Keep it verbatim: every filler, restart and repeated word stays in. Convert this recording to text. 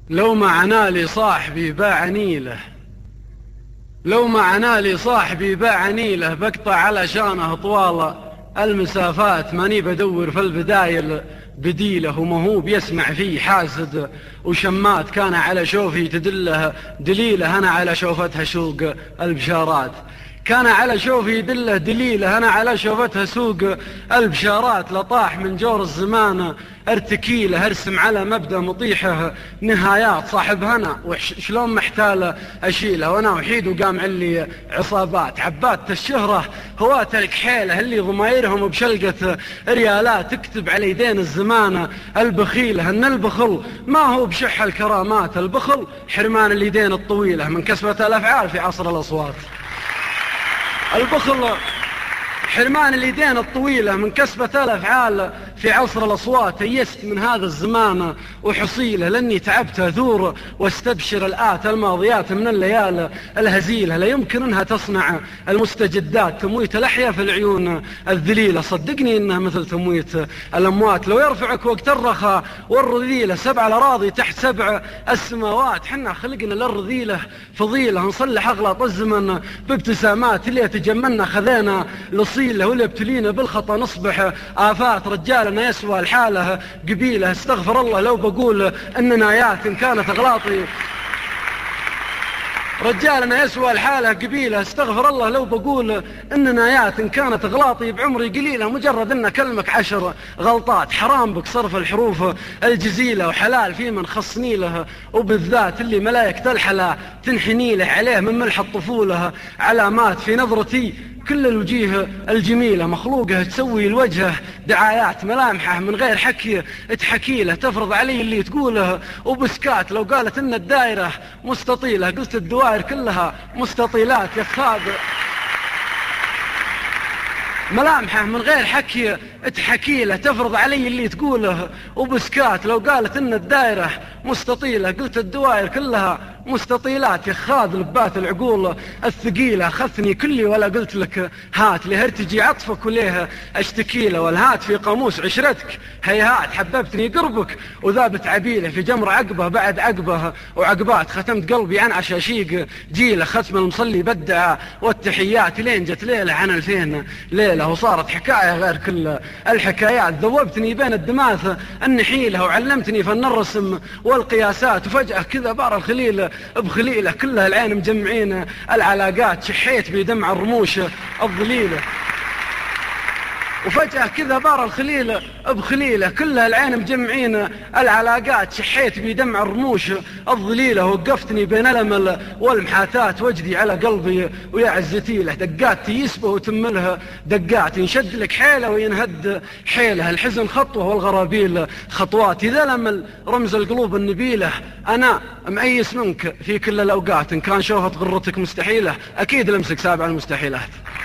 لو ما عنالي صاحبي باعني له لو ما عنالي صاحبي باعني له بقطع علشانه طوال المسافات، ماني بدور في البدايل بديله، وما هو بيسمع فيه حاسد وشمات، كان على شوفي تدله دليله، أنا على شوفتها سوق البشارات. كان على شوفي يدله دليله، أنا على شوفتها سوق البشارات. لطاح من جور الزمان ارتكيله، ارسم على مبدأ مطيحه نهايات. صاحب هنا وشلون محتاله أشيله، وأنا وحيد وقام علي عصابات. عبات الشهرة هوات الكحيلة اللي ضمايرهم بشلقة ريالات، تكتب على يدين الزمان البخيلة أن البخل ما هو بشح الكرامات، البخل حرمان اليدين الطويلة من كسبة الأفعال في عصر الأصوات. البخل حرمان اليدين الطويلة من كسبة الأفعال في عصر الأصوات. يست من هذا الزمان وحصيله، لأني تعبت أثور واستبشر الآت الماضيات من الليالي الهزيلة. لا يمكن أنها تصنع المستجدات تمويت الأحياء في العيون الذليلة. صدقني إنها مثل تمويت الأموات. لو يرفعك وقت الرخاء والرذيلة سبع الأراضي تحت سبع السماوات. حنا خلقنا للرذيلة فضيلة، نصلح أغلاط الزمن بابتسامات. اللي يتجملنا خذينا لصيله، واللي ابتلينا بالخطأ نصبح آفات. رجالنا يسوى الحالة قبيله، استغفر الله لو بقول أن نايات إن كانت أغلاطي. رجالنا يسوى الحالة قبيلة، استغفر الله لو بقول إن نايات إن كانت أغلاطي بعمري قليلة. مجرد إن كلمك عشر غلطات، حرام بك صرف الحروف الجزيلة، وحلال في من خصني له، وبالذات اللي ملايكة الحلا تنحني له عليه من ملح الطفولة علامات. في نظرتي كل الوجيه الجميلة مخلوقه تسوي الوجه دعايات، ملامحه من غير حكي تحكي له، تفرض علي اللي تقوله وبسكات. لو قالت إن الدائرة مستطيلة قلت الدوائر كلها مستطيلات. يا خاب ملامحه من غير حكي تحكي له، تفرض علي اللي تقوله وبسكات. لو قالت إن الدائرة مستطيلة قلت الدوائر كلها مستطيلات. يا خاذ لبات العقول الثقيلة، أخذتني كلي ولا قلت لك هات. ليه ارتجي عطفك وليه اشتكي له، والهات في قاموس عشرتك هيهات. حببتني قربك وذابت عبيله، في جمر عقبه بعد عقبه وعقبات. ختمت قلبي عن عشاشيق جيله، ختم المصلي بدع والتحيات. لين جت ليلة عن الفين ليلة، وصارت حكاية غير كل الحكايات. ذوبتني بين الدماث النحيلة، وعلمتني فن الرسم والقياسات. وفجأة كذا بار الخليل بخليله، كلها العين مجمعين العلاقات. شحيت بدمع الرموش الظليلة، وفجأة كذا بار الخليل بخليله، كلها العين مجمعين العلاقات. شحيت بدمع الرموش الظليلة، وقفتني بين الأمل والمحاثات. وجدي على قلبي ويا عزتي له، دقات يسبه وتملها دقات. ينشد لك حيله وينهد حيله، الحزن خطوة والغرابيل خطوات. إذا الأمل رمز القلوب النبيلة، أنا مأيس منك في كل الأوقات. إن كان شوفة غرتك مستحيلة أكيد لمسك سابع المستحيلات.